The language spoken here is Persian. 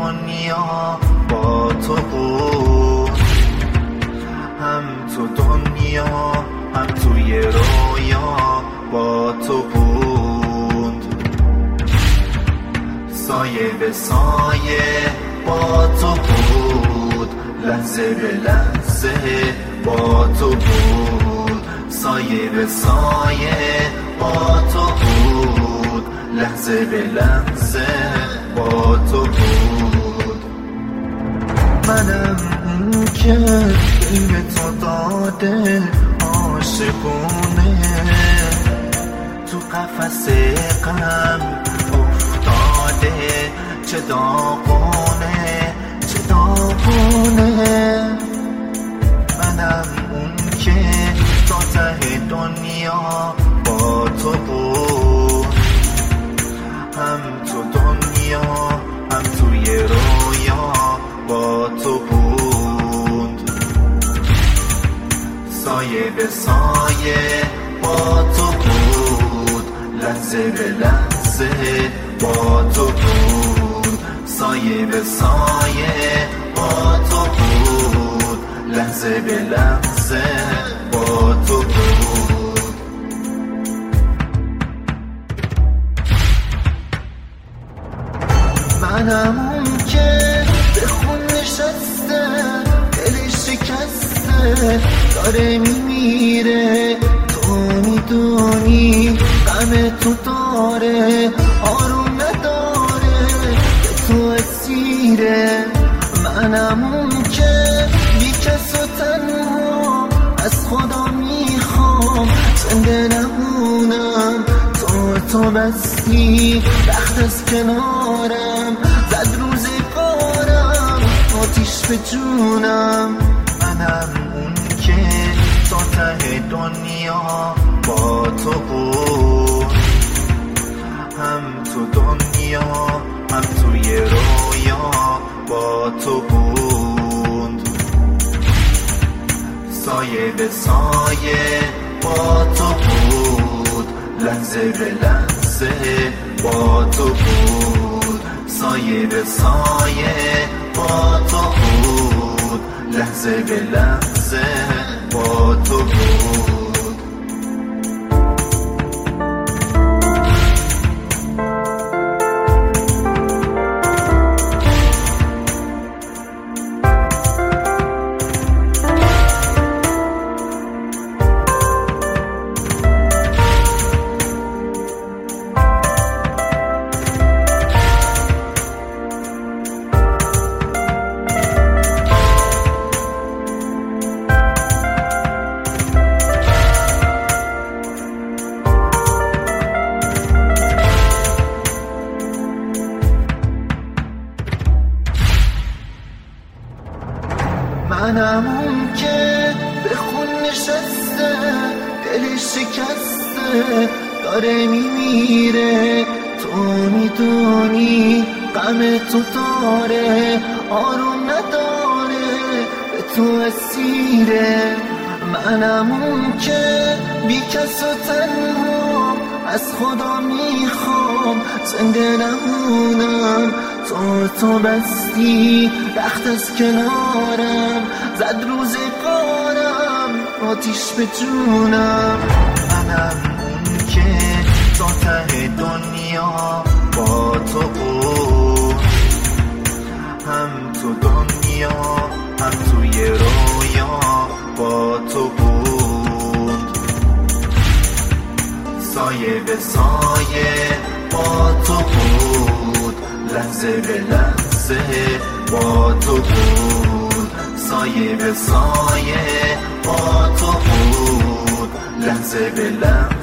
دنیا با تو بود، هم تو دنیا هم توی رویا با تو بود. سایه به سایه با تو بود، لحظه به لحظه با تو بود. سایه به سایه با تو بود، لحظه به لحظه با تو بود. منم اون که دل به تو داده عاشقونه، تو قفس غم افتاده. چه داغونه چه داغونه. منم اون که تا ته دنیا با تو بود، هم تو دنیا هم توی رویا با تو بود. سایه به سایه با تو بود، لحظه به لحظه با تو بود. سایه به سایه با تو بود، لحظه به لحظه با تو بود. منم اون که به خون نشسته، دل شکسته داره میمیره. تو میدونی غم تو داره، آروم نداره، به تو اسیره. منم اون که بی کس و تنها از خدا میخوام زنده نمونم. تو بستی بخت از کنارم، زد روزگارم آتیش به جونم. منم اون که تا ته دنیا با تو بود، هم تو دنیا هم توی رویا با تو بود. سایه به سایه با تو بود، لحظه به لحظه با تو بود. سایه به سایه با تو بود، لحظه به لحظه با تو بود. منم اون که به خون نشسته، دل شکسته داره میمیره. تو میدونی غم تو داره، آروم نداره، به تو اسیره. منم اون که بی کس و تنها از خدا میخوام زنده نمونم. تو بستی بخت از کنارم، زد روزگارم آتیش به جونم. منم اون که تا ته دنیا با تو بود، هم تو دنیا هم توی رویا با تو بود. سایه به سایه با تو بود، لحظه به لحظه با تو بود. سایه به سایه با تو بود، لحظه به لحظه